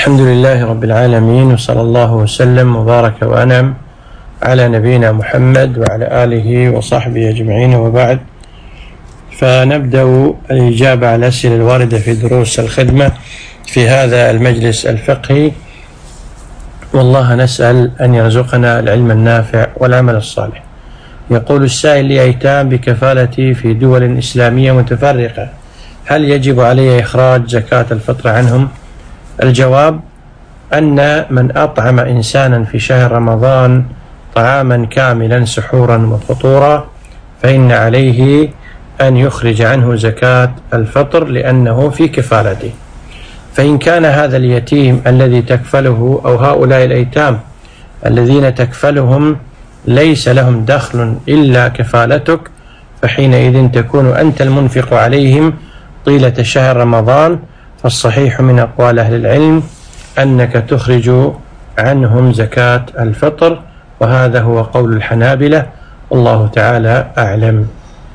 الحمد لله رب العالمين، وصلى الله وسلم وبارك وأنعم على نبينا محمد وعلى آله وصحبه أجمعين، وبعد. فنبدأ الإجابة على الأسئلة الواردة في دروس الخدمة في هذا المجلس الفقهي، والله نسأل أن يرزقنا العلم النافع والعمل الصالح. يقول السائل: لي أيتام بكفالتي في دول إسلامية متفرقة، هل يجب علي إخراج زكاة الفطر عنهم؟ الجواب: أن من أطعم إنسانا في شهر رمضان طعاما كاملا سحورا وفطورا فإن عليه أن يخرج عنه زكاة الفطر لأنه في كفالته. فإن كان هذا اليتيم الذي تكفله أو هؤلاء الأيتام الذين تكفلهم ليس لهم دخل إلا كفالتك، فحينئذ تكون أنت المنفق عليهم طيلة شهر رمضان. فالصحيح من أقوال أهل العلم أنك تخرج عنهم زكاة الفطر، وهذا هو قول الحنابلة، والله تعالى أعلم.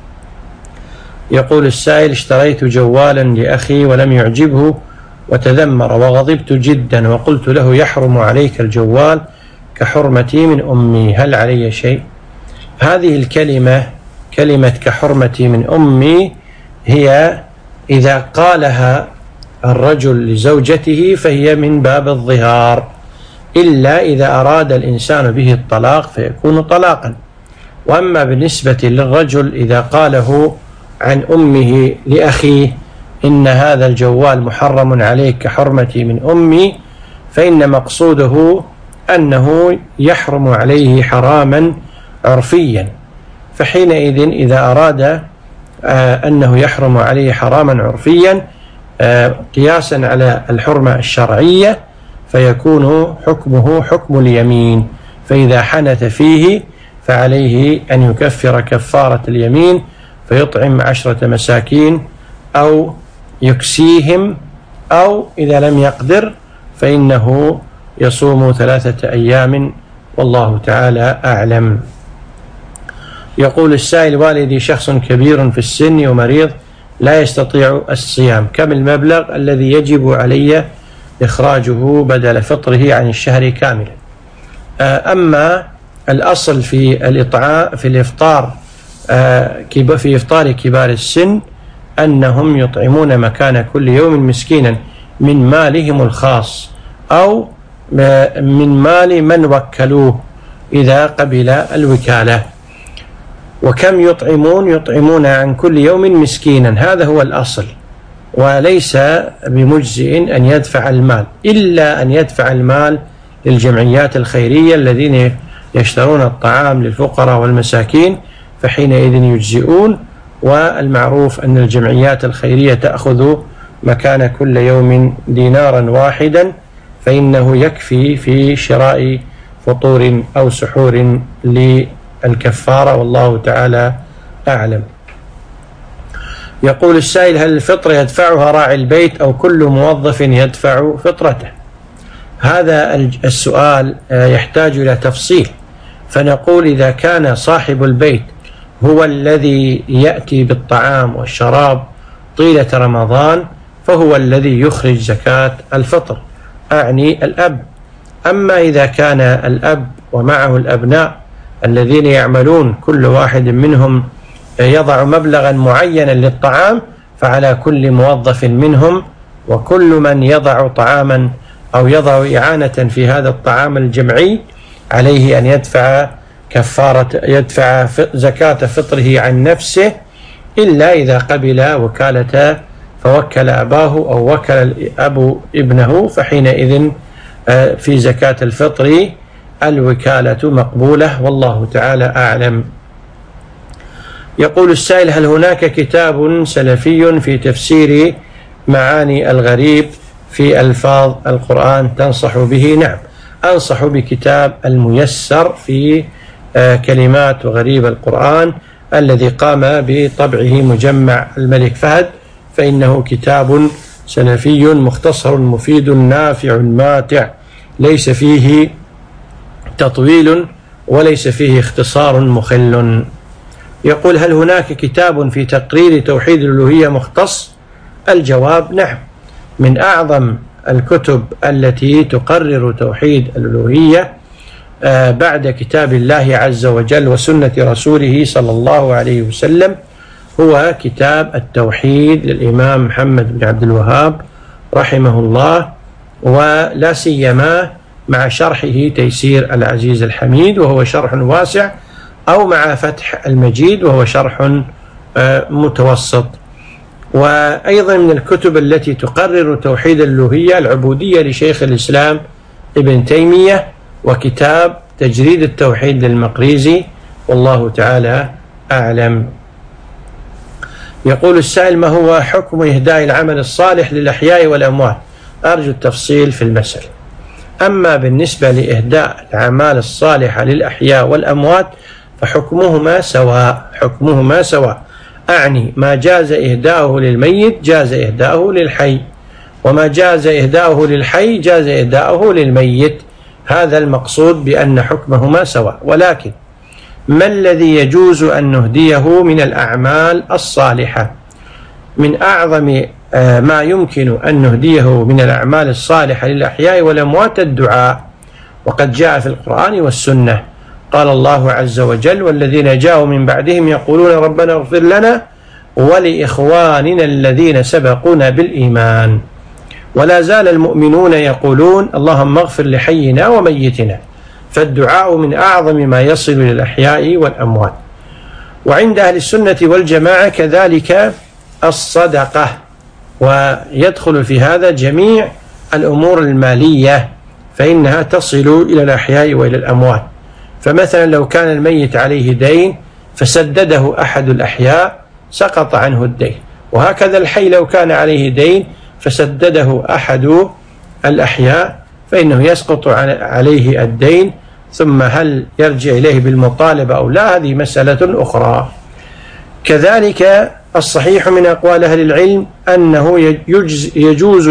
يقول السائل: اشتريت جوالا لأخي ولم يعجبه وتذمر وغضبت جدا، وقلت له: يحرم عليك الجوال كحرمتي من أمي، هل علي شيء؟ هذه الكلمة، كلمة كحرمتي من أمي، هي إذا قالها الرجل لزوجته فهي من باب الظهار، إلا إذا أراد الإنسان به الطلاق فيكون طلاقا. وأما بالنسبة للرجل إذا قاله عن أمه لأخيه إن هذا الجوال محرم عليك كحرمتي من أمي، فإن مقصوده أنه يحرم عليه حراما عرفيا. فحينئذ إذا أراد أنه يحرم عليه حراما عرفيا قياسا على الحرمة الشرعية فيكون حكمه حكم اليمين، فإذا حنث فيه فعليه أن يكفر كفارة اليمين فيطعم 10 مساكين أو يكسيهم، أو إذا لم يقدر فإنه يصوم 3 أيام، والله تعالى أعلم. يقول السائل: والدي شخص كبير في السن ومريض لا يستطيع الصيام، كم المبلغ الذي يجب علي إخراجه بدل فطره عن الشهر كاملا؟ أما الأصل في الإفطار في إفطار كبار السن أنهم يطعمون مكان كل يوم مسكينا من مالهم الخاص أو من مال من وكلوه إذا قبل الوكالة. وكم يطعمون عن كل يوم مسكينا، هذا هو الأصل، وليس بمجزئ أن يدفع المال، إلا أن يدفع المال للجمعيات الخيرية الذين يشترون الطعام للفقراء والمساكين، فحينئذ يجزئون. والمعروف أن الجمعيات الخيرية تأخذ مكان كل يوم دينارا واحدا، فإنه يكفي في شراء فطور أو سحور للكفارة، والله تعالى أعلم. يقول السائل: هل الفطر يدفعها راعي البيت أو كل موظف يدفع فطرته؟ هذا السؤال يحتاج إلى تفصيل، فنقول إذا كان صاحب البيت هو الذي يأتي بالطعام والشراب طيلة رمضان فهو الذي يخرج زكاة الفطر، أعني الأب. أما إذا كان الأب ومعه الأبناء الذين يعملون كل واحد منهم يضع مبلغا معينا للطعام، فعلى كل موظف منهم وكل من يضع طعاما أو يضع إعانة في هذا الطعام الجمعي عليه أن يدفع يدفع زكاة فطره عن نفسه، إلا إذا قبل وكالة فوكل أباه أو وكل الأب ابنه، فحينئذ في زكاة الفطر الوكالة مقبولة، والله تعالى أعلم. يقول السائل: هل هناك كتاب سلفي في تفسير معاني الغريب في ألفاظ القرآن تنصح به؟ نعم، أنصح بكتاب الميسر في كلمات وغريب القرآن الذي قام بطبعه مجمع الملك فهد، فإنه كتاب سلفي مختصر مفيد نافع ماتع، ليس فيه تطويل وليس فيه اختصار مخل. يقول: هل هناك كتاب في تقرير توحيد الألوهية مختص؟ الجواب: نعم. من أعظم الكتب التي تقرر توحيد الألوهية بعد كتاب الله عز وجل وسنة رسوله صلى الله عليه وسلم هو كتاب التوحيد للإمام محمد بن عبد الوهاب رحمه الله، ولا سيما مع شرحه تيسير العزيز الحميد وهو شرح واسع، أو مع فتح المجيد وهو شرح متوسط. وأيضا من الكتب التي تقرر توحيد الألوهية العبودية لشيخ الإسلام ابن تيمية، وكتاب تجريد التوحيد للمقريزي، والله تعالى أعلم. يقول السائل: ما هو حكم إهداء العمل الصالح للأحياء والأموات؟ أرجو التفصيل في المسألة. أما بالنسبة لإهداء الأعمال الصالحة للأحياء والأموات فحكمهما سواء، أعني ما جاز إهداؤه للميت جاز إهداؤه للحي، وما جاز إهداؤه للحي جاز إهداؤه للميت. هذا المقصود بأن حكمهما سواء. ولكن ما الذي يجوز أن نهديه من الأعمال الصالحة؟ من أعظم ما يمكن أن نهديه من الأعمال الصالحة للأحياء والأموات الدعاء، وقد جاء في القرآن والسنة. قال الله عز وجل: والذين جاءوا من بعدهم يقولون ربنا اغفر لنا ولإخواننا الذين سبقونا بالإيمان. ولا زال المؤمنون يقولون اللهم اغفر لحينا وميتنا. فالدعاء من أعظم ما يصل للأحياء والأموات. وعند أهل السنة والجماعة كذلك الصدقة، ويدخل في هذا جميع الأمور المالية، فإنها تصل إلى الأحياء وإلى الأموات. فمثلا لو كان الميت عليه دين فسدده أحد الأحياء سقط عنه الدين، وهكذا الحي لو كان عليه دين فسدده أحد الأحياء فإنه يسقط عليه الدين، ثم هل يرجع إليه بالمطالبة أو لا هذه مسألة أخرى. كذلك الصحيح من أقوال أهل العلم أنه يجوز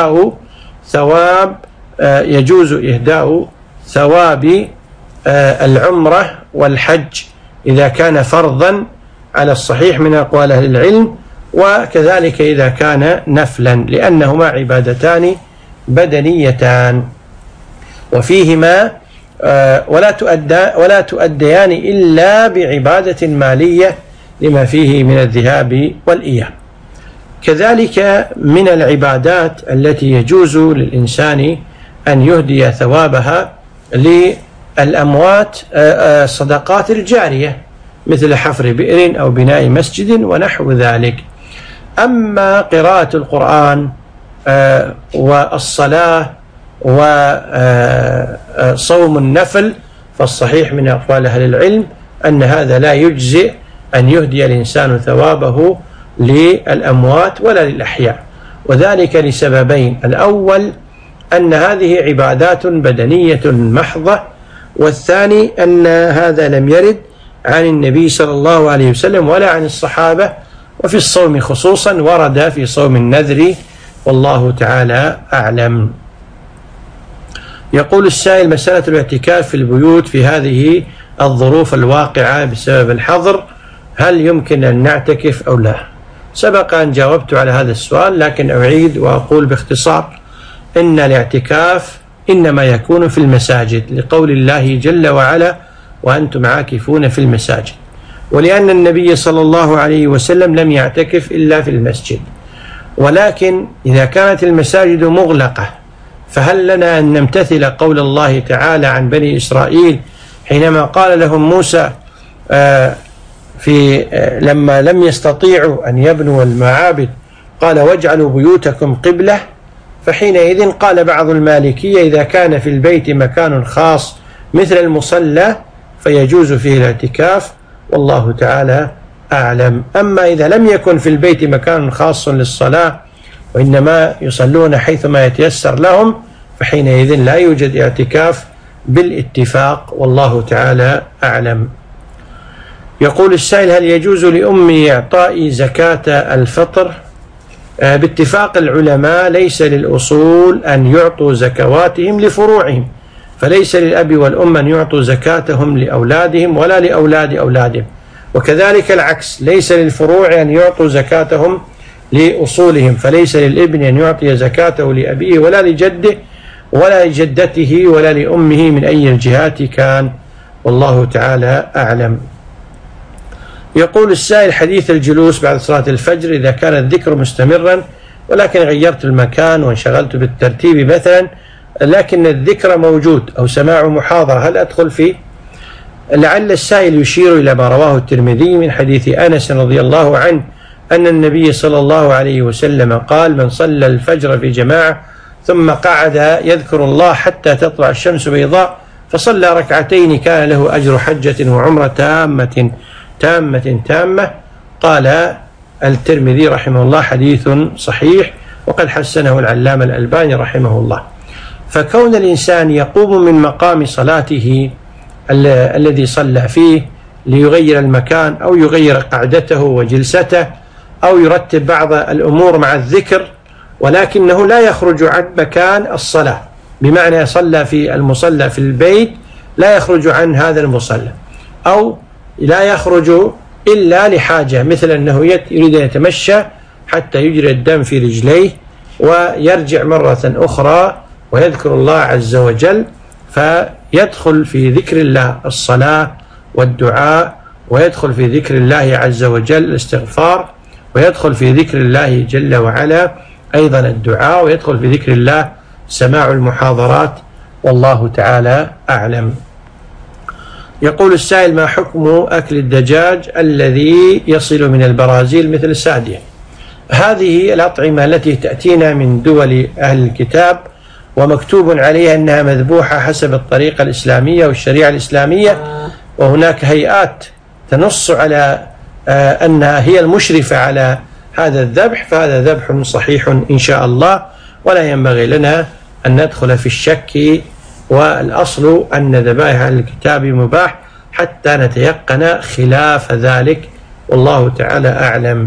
إهداء ثواب العمرة والحج إذا كان فرضا على الصحيح من أقوال أهل العلم، وكذلك إذا كان نفلا، لأنهما عبادتان بدنيتان وفيهما ولا تؤديان إلا بعبادة مالية لما فيه من الذهاب والإياب. كذلك من العبادات التي يجوز للإنسان أن يهدي ثوابها للأموات الصدقات الجارية، مثل حفر بئر أو بناء مسجد ونحو ذلك. أما قراءة القرآن والصلاة وصوم النفل فالصحيح من أقوال أهل العلم أن هذا لا يجزئ أن يهدي الإنسان ثوابه للأموات ولا للأحياء، وذلك لسببين: الأول أن هذه عبادات بدنية محضة، والثاني أن هذا لم يرد عن النبي صلى الله عليه وسلم ولا عن الصحابة. وفي الصوم خصوصا ورد في صوم النذر، والله تعالى أعلم. يقول السائل: مسألة الاعتكاف في البيوت في هذه الظروف الواقعة بسبب الحظر، هل يمكن أن نعتكف أو لا؟ سبق أن جاوبت على هذا السؤال، لكن أعيد وأقول باختصار: إن الاعتكاف إنما يكون في المساجد، لقول الله جل وعلا: وأنتم عاكفون في المساجد، ولأن النبي صلى الله عليه وسلم لم يعتكف إلا في المسجد. ولكن إذا كانت المساجد مغلقة فهل لنا أن نمتثل قول الله تعالى عن بني إسرائيل حينما قال لهم موسى لما لم يستطيعوا أن يبنوا المعابد قال: واجعلوا بيوتكم قبلة؟ فحينئذ قال بعض المالكية: إذا كان في البيت مكان خاص مثل المصلى فيجوز فيه الاعتكاف، والله تعالى أعلم. أما إذا لم يكن في البيت مكان خاص للصلاة وإنما يصلون حيثما يتيسر لهم فحينئذ لا يوجد اعتكاف بالاتفاق، والله تعالى أعلم. يقول السائل: هل يجوز لأمي إعطاء زكاة الفطر؟ باتفاق العلماء ليس للأصول أن يعطوا زكواتهم لفروعهم، فليس للأب والأم أن يعطوا زكاتهم لأولادهم ولا لأولاد أولادهم، وكذلك العكس، ليس للفروع أن يعطوا زكاتهم لأصولهم، فليس للابن أن يعطي زكاته لأبيه ولا لجده ولا لجدته ولا لأمه من أي الجهات كان، والله تعالى أعلم. يقول السائل: حديث الجلوس بعد صلاة الفجر إذا كان الذكر مستمرا ولكن غيرت المكان وانشغلت بالترتيب مثلا، لكن الذكر موجود أو سماع محاضرة، هل أدخل فيه؟ لعل السائل يشير إلى ما رواه الترمذي من حديث أنس رضي الله عنه أن النبي صلى الله عليه وسلم قال: من صلى الفجر في جماعة ثم قعد يذكر الله حتى تطلع الشمس بيضاء فصلى ركعتين كان له أجر حجة وعمرة تامة. قال الترمذي رحمه الله: حديث صحيح، وقد حسنه العلامة الألباني رحمه الله. فكون الإنسان يقوم من مقام صلاته الذي صلى فيه ليغير المكان أو يغير قعدته وجلسته أو يرتب بعض الأمور مع الذكر، ولكنه لا يخرج عن مكان الصلاة، بمعنى صلى في المصلى في البيت لا يخرج عن هذا المصلى، أو لا يخرج إلا لحاجة، مثل أنه يريد أن يتمشى حتى يجري الدم في رجليه ويرجع مرة أخرى ويذكر الله عز وجل، فيدخل في ذكر الله الصلاة والدعاء، ويدخل في ذكر الله عز وجل الاستغفار، ويدخل في ذكر الله جل وعلا أيضا الدعاء، ويدخل في ذكر الله سماع المحاضرات، والله تعالى أعلم. يقول السائل: ما حكم أكل الدجاج الذي يصل من البرازيل مثل السادية؟ هذه الأطعمة التي تأتينا من دول أهل الكتاب ومكتوب عليها أنها مذبوحة حسب الطريقة الإسلامية والشريعة الإسلامية، وهناك هيئات تنص على أنها هي المشرفة على هذا الذبح، فهذا ذبح صحيح إن شاء الله، ولا ينبغي لنا أن ندخل في الشك، والأصل أن ذبائح الكتاب مباح حتى نتيقن خلاف ذلك، والله تعالى أعلم.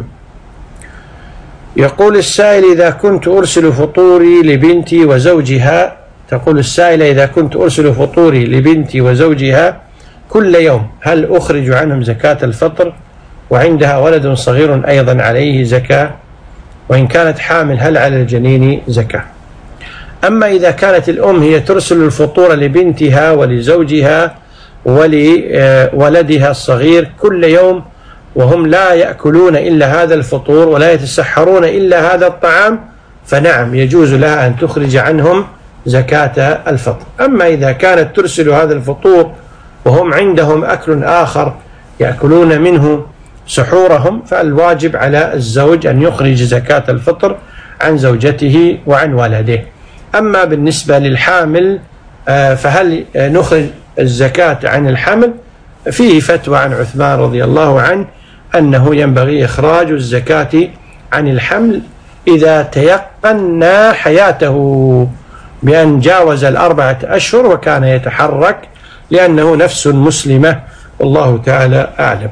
يقول السائل: إذا كنت أرسل فطوري لبنتي وزوجها، تقول السائلة: إذا كنت أرسل فطوري لبنتي وزوجها كل يوم هل أخرج عنهم زكاة الفطر؟ وعندها ولد صغير أيضا عليه زكاة، وإن كانت حامل هل على الجنين زكاة؟ أما إذا كانت الأم هي ترسل الفطور لبنتها ولزوجها ولولدها الصغير كل يوم وهم لا يأكلون إلا هذا الفطور ولا يتسحرون إلا هذا الطعام، فنعم يجوز لها أن تخرج عنهم زكاة الفطر. أما إذا كانت ترسل هذا الفطور وهم عندهم أكل آخر يأكلون منه سحورهم، فالواجب على الزوج أن يخرج زكاة الفطر عن زوجته وعن ولده. أما بالنسبة للحامل فهل نخرج الزكاة عن الحمل؟ فيه فتوى عن عثمان رضي الله عنه أنه ينبغي إخراج الزكاة عن الحمل إذا تيقنا حياته بأن جاوز 4 أشهر وكان يتحرك، لأنه نفس مسلمة، والله تعالى أعلم.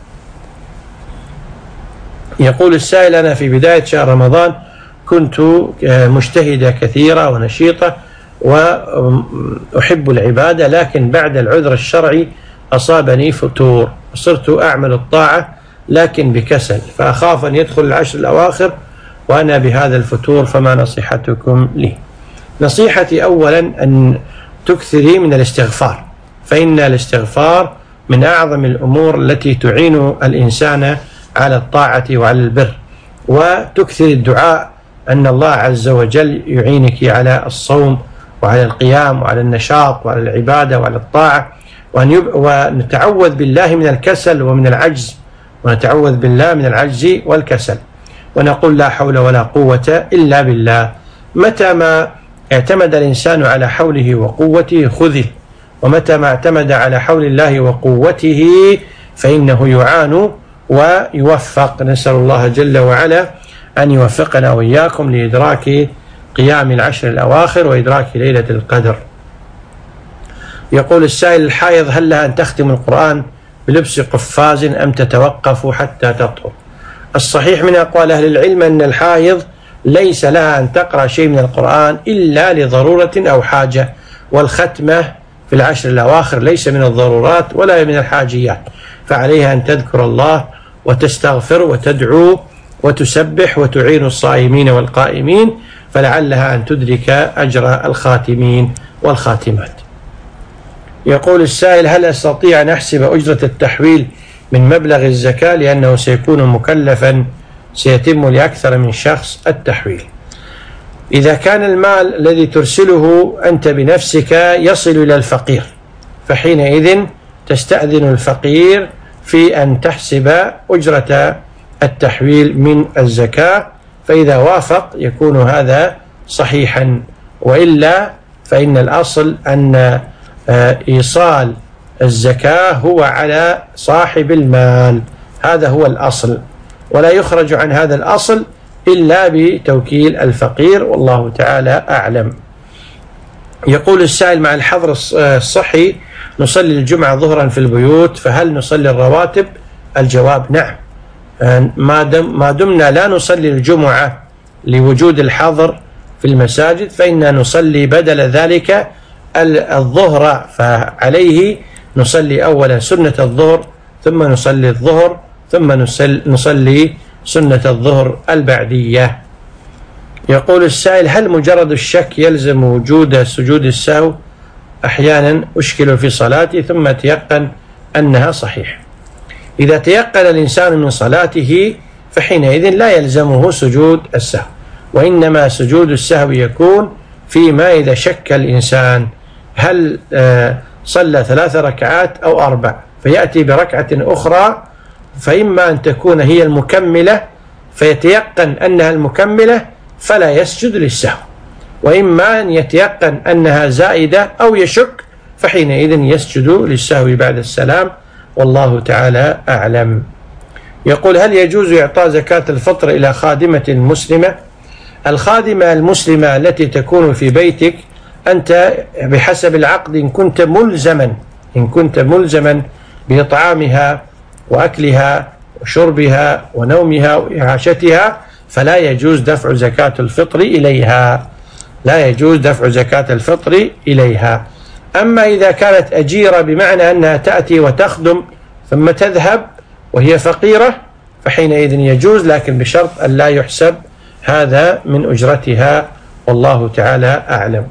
يقول السائل: أنا في بداية شهر رمضان كنت مجتهدة كثيرة ونشيطة وأحب العبادة، لكن بعد العذر الشرعي أصابني فتور، صرت أعمل الطاعة لكن بكسل، فأخاف أن يدخل العشر الأواخر وأنا بهذا الفتور، فما نصيحتكم لي؟ نصيحتي أولا أن تكثري من الاستغفار، فإن الاستغفار من أعظم الأمور التي تعين الإنسان على الطاعة وعلى البر، وتكثر الدعاء أن الله عز وجل يعينك على الصوم وعلى القيام وعلى النشاط وعلى العبادة وعلى الطاعة، ونتعوذ بالله من الكسل ومن العجز، ونتعوذ بالله من العجز والكسل، ونقول لا حول ولا قوة إلا بالله. متى ما اعتمد الإنسان على حوله وقوته خذل، ومتى ما اعتمد على حول الله وقوته فإنه يعان ويوفق. نسأل الله جل وعلا أن يوفقنا وإياكم لإدراك قيام العشر الأواخر وإدراك ليلة القدر. يقول السائل: الحائض هل لها أن تختم القرآن بلبس قفاز أم تتوقف حتى تطهر؟ الصحيح من أقوال أهل العلم أن الحائض ليس لها أن تقرأ شيء من القرآن إلا لضرورة أو حاجة، والختمة في العشر الأواخر ليس من الضرورات ولا من الحاجيات، فعليها أن تذكر الله وتستغفر وتدعو وتسبح وتعين الصائمين والقائمين، فلعلها أن تدرك أجر الخاتمين والخاتمات. يقول السائل: هل أستطيع أن أحسب أجرة التحويل من مبلغ الزكاة لأنه سيكون مكلفا سيتم لأكثر من شخص التحويل؟ إذا كان المال الذي ترسله أنت بنفسك يصل إلى الفقير، فحينئذ تستأذن الفقير في أن تحسب أجرة التحويل من الزكاة، فإذا وافق يكون هذا صحيحا، وإلا فإن الأصل أن إيصال الزكاة هو على صاحب المال، هذا هو الأصل، ولا يخرج عن هذا الأصل إلا بتوكيل الفقير، والله تعالى أعلم. يقول السائل: مع الحظر الصحي نصلي الجمعة ظهرا في البيوت، فهل نصلي الرواتب؟ الجواب: نعم، ما دمنا لا نصلي الجمعة لوجود الحظر في المساجد فإننا نصلي بدل ذلك الظهر، فعليه نصلي أولا سنة الظهر، ثم نصلي الظهر، ثم نصلي سنة الظهر البعدية. يقول السائل: هل مجرد الشك يلزم وجود سجود السهو؟ أحيانا أشكل في صلاتي ثم تيقن أنها صحيح. إذا تيقن الإنسان من صلاته فحينئذ لا يلزمه سجود السهو، وإنما سجود السهو يكون فيما إذا شك الإنسان هل صلى 3 ركعات أو 4، فيأتي بركعة أخرى، فإما أن تكون هي المكملة فيتيقن أنها المكملة فلا يسجد للسهو، وإما أن يتيقن أنها زائدة أو يشك فحينئذ يسجد للسهو بعد السلام، والله تعالى أعلم. يقول: هل يجوز إعطاء زكاة الفطر إلى خادمة مسلمة؟ الخادمة المسلمة التي تكون في بيتك أنت بحسب العقد إن كنت ملزما بإطعامها وأكلها وشربها ونومها وإعاشتها فلا يجوز دفع زكاة الفطر إليها، لا يجوز دفع زكاة الفطر إليها. أما إذا كانت أجيرة بمعنى أنها تأتي وتخدم ثم تذهب وهي فقيرة فحينئذ يجوز، لكن بشرط أن لا يحسب هذا من أجرتها، والله تعالى أعلم.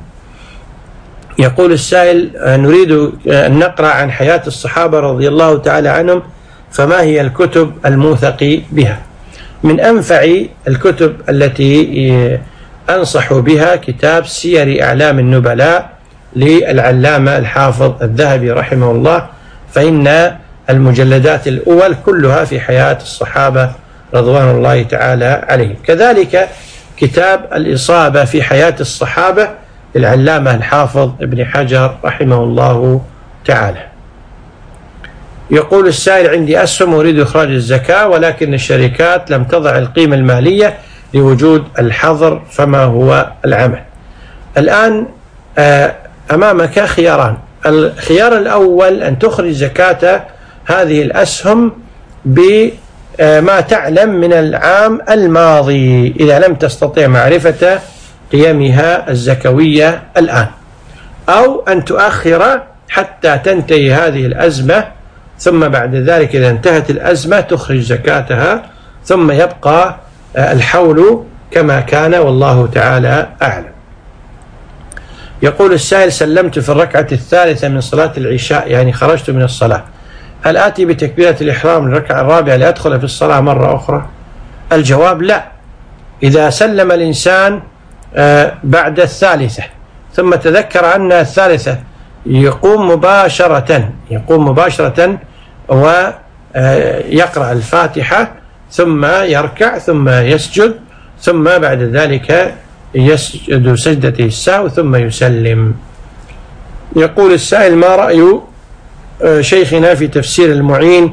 يقول السائل: نريد أن نقرأ عن حياة الصحابة رضي الله تعالى عنهم، فما هي الكتب الموثق بها؟ من أنفع الكتب التي أنصح بها كتاب سير أعلام النبلاء للعلامة الحافظ الذهبي رحمه الله، فإن المجلدات الأول كلها في حياة الصحابة رضوان الله تعالى عليهم. كذلك كتاب الإصابة في حياة الصحابة للعلامة الحافظ ابن حجر رحمه الله تعالى. يقول السائل: عندي أسهم أريد إخراج الزكاة ولكن الشركات لم تضع القيمة المالية لوجود الحظر، فما هو العمل؟ الآن أمامك خياران. الخيار الأول أن تخرج زكاة هذه الأسهم بما تعلم من العام الماضي إذا لم تستطيع معرفة قيمها الزكوية الآن، أو أن تؤخر حتى تنتهي هذه الأزمة، ثم بعد ذلك إذا انتهت الأزمة تخرج زكاتها، ثم يبقى الحول كما كان، والله تعالى أعلم. يقول السائل: سلمت في الركعة الثالثة من صلاة العشاء، يعني خرجت من الصلاة، هل آتي بتكبيرة الإحرام للركعة الرابعة لأدخل في الصلاة مرة أخرى؟ الجواب: لا. إذا سلم الإنسان بعد الثالثة ثم تذكر أن الثالثة يقوم مباشرة ويقرأ الفاتحة ثم يركع ثم يسجد، ثم بعد ذلك يسجد سجدته السهو ثم يسلم. يقول السائل: ما رأي شيخنا في تفسير المعين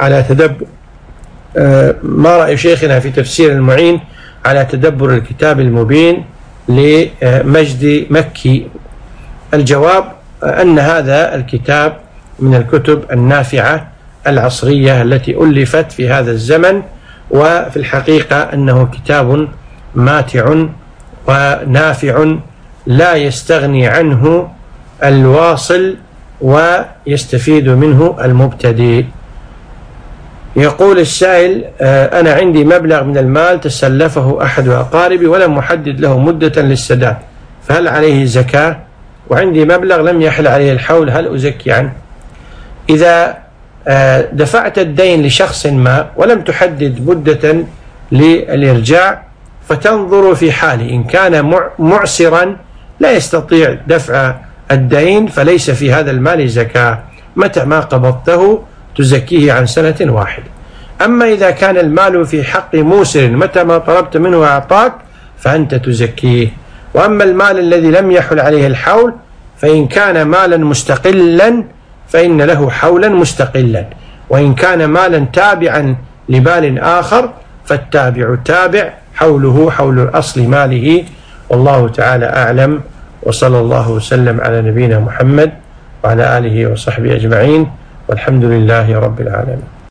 على تدبر الكتاب المبين لمجد مكي؟ الجواب: أن هذا الكتاب من الكتب النافعة العصرية التي ألفت في هذا الزمن، وفي الحقيقة أنه كتاب ماتع ونافع لا يستغني عنه الواصل ويستفيد منه المبتدئ. يقول السائل: أنا عندي مبلغ من المال تسلفه أحد أقاربي ولم أحدد له مدة للسداد، فهل عليه زكاة؟ وعندي مبلغ لم يحل عليه الحول، هل أزكي عنه؟ إذا دفعت الدين لشخص ما ولم تحدد مدة للإرجاع فتنظر في حاله، إن كان معسرا لا يستطيع دفع الدين فليس في هذا المال زكاة، متى ما قبضته تزكيه عن سنة واحدة. أما إذا كان المال في حق موسر متى ما طلبت منه أعطاك فأنت تزكيه. وأما المال الذي لم يحل عليه الحول فإن كان مالا مستقلا فإن له حولا مستقلا، وإن كان مالا تابعا لمال آخر فالتابع تابع حوله حول أصل ماله. والله تعالى أعلم، وصلى الله وسلم على نبينا محمد وعلى آله وصحبه أجمعين، والحمد لله رب العالمين.